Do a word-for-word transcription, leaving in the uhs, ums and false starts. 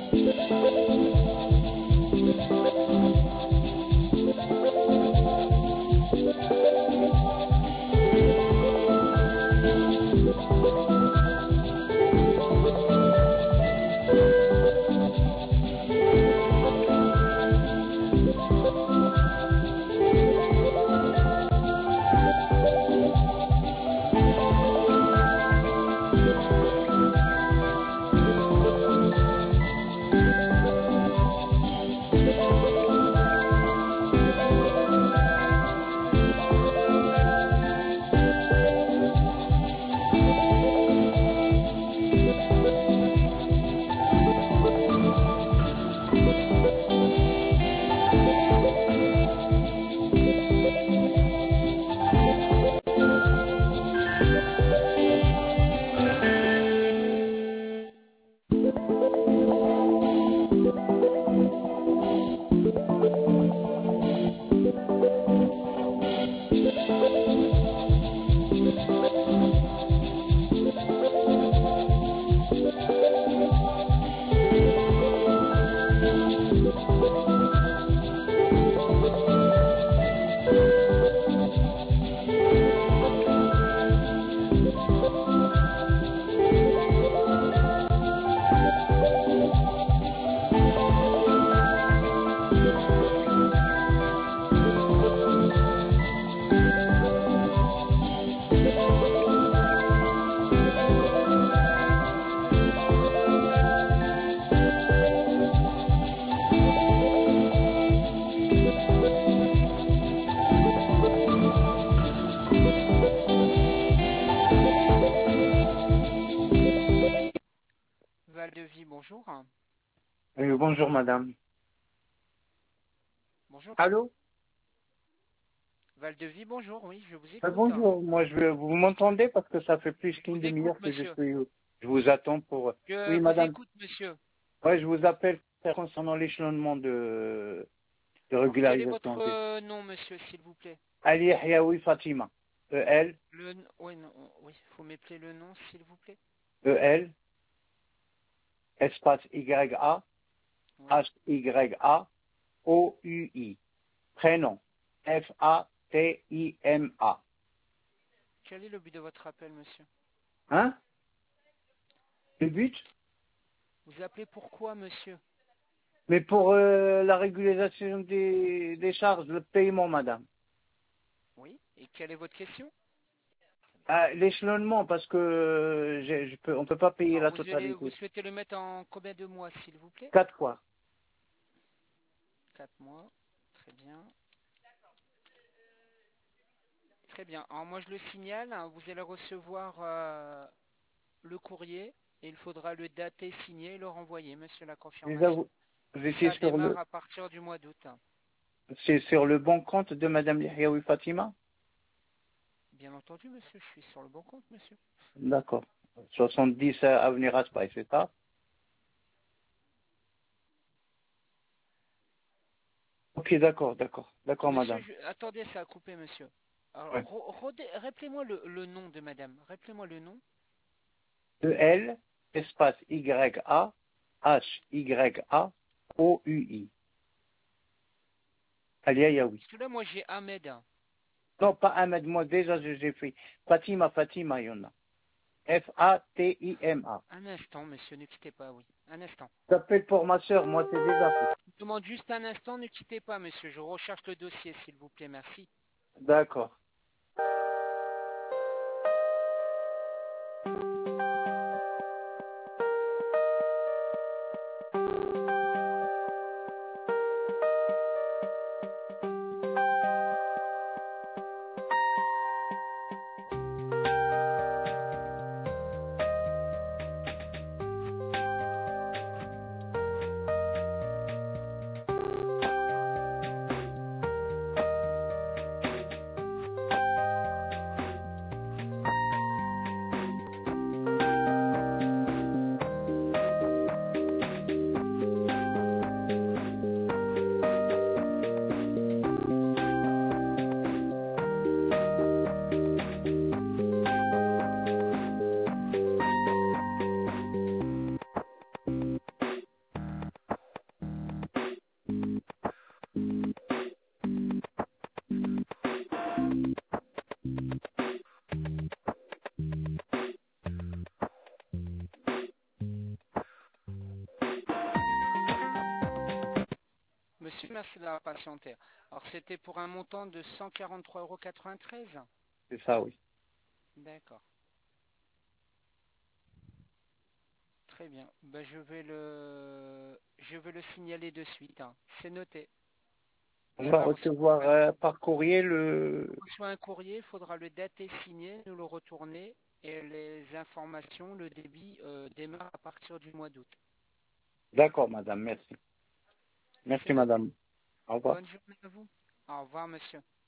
Valdevie, bonjour. Euh, bonjour madame. Bonjour. Allô? Valdevie, bonjour, oui, je vous Euh, écoute. bonjour, moi je veux, vous m'entendez parce que ça fait plus Je qu'une vous écoute, demi-heure que je monsieur. suis, je vous attends pour. Je Oui vous madame. écoute, monsieur. Ouais, je vous appelle concernant l'échelonnement de, de Alors, quel est régularisation votre des. euh, nom, monsieur, s'il vous plaît? Ali Yahyaoui Fatima. E L, Le, oui, non, oui, faut m'appeler le nom, s'il vous plaît. E L, espace Y A, Oui. H Y A, O U I. Prénom. F A T I M A. Quel est le but de votre appel, monsieur? Hein? Le but? Vous appelez pourquoi, monsieur? Mais pour euh, la régularisation des, des charges, le paiement, madame. Oui. Et quelle est votre question? Ah, l'échelonnement, parce que euh, j'ai- je peux, on ne peut pas payer Alors, la vous, allez, vous totalité. souhaitez le mettre en combien de mois, s'il vous plaît? Quatre fois. Quatre mois. Très bien. Très bien. Alors, moi, je le signale, hein, vous allez recevoir euh, le courrier et il faudra le dater, signer et le renvoyer, monsieur, la Déjà, confirmation. vous, vous étiez Ça sur démarre le, à partir du mois d'août. c'est sur le bon compte de madame Yahyaoui Fatima? Bien entendu, monsieur, je suis sur le bon compte, monsieur. D'accord. soixante-dix avenue Raspail, c'est ça? Ok, d'accord, d'accord. D'accord, Monsieur, madame. je- attendez, ça a coupé, monsieur. Alors, Ouais. re- redé- rappelez-moi le, le nom de madame. Rappelez-moi le nom. E L, espace Y A, H Y A, O U I. Ali Yahyaoui. Parce que là, moi, j'ai Ahmed. Non, pas Ahmed, moi déjà je- j'ai fait Fatima, Fatima, il y en a. F A T I M A. Un instant, monsieur, ne quittez pas, oui. Un instant. J'appelle pour ma soeur, moi c'est déjà fait. Je vous demande juste un instant, ne quittez pas, monsieur. Je recherche le dossier, s'il vous plaît, merci. D'accord. reçu, merci d'avoir patienté. Alors c'était pour un montant de cent quarante-trois euros quatre-vingt-treize. C'est ça, oui. D'accord. Très bien. Ben, je vais le je vais le signaler de suite, hein. C'est noté. On Tu va vas recevoir recevoir euh, par courrier le... reçoit un courrier, il faudra le dater, signer, nous le retourner et les informations, le débit euh, démarre à partir du mois d'août. D'accord, madame, merci. C'est Merci, noté. madame. Au revoir. Bonne journée à vous. Au revoir, monsieur.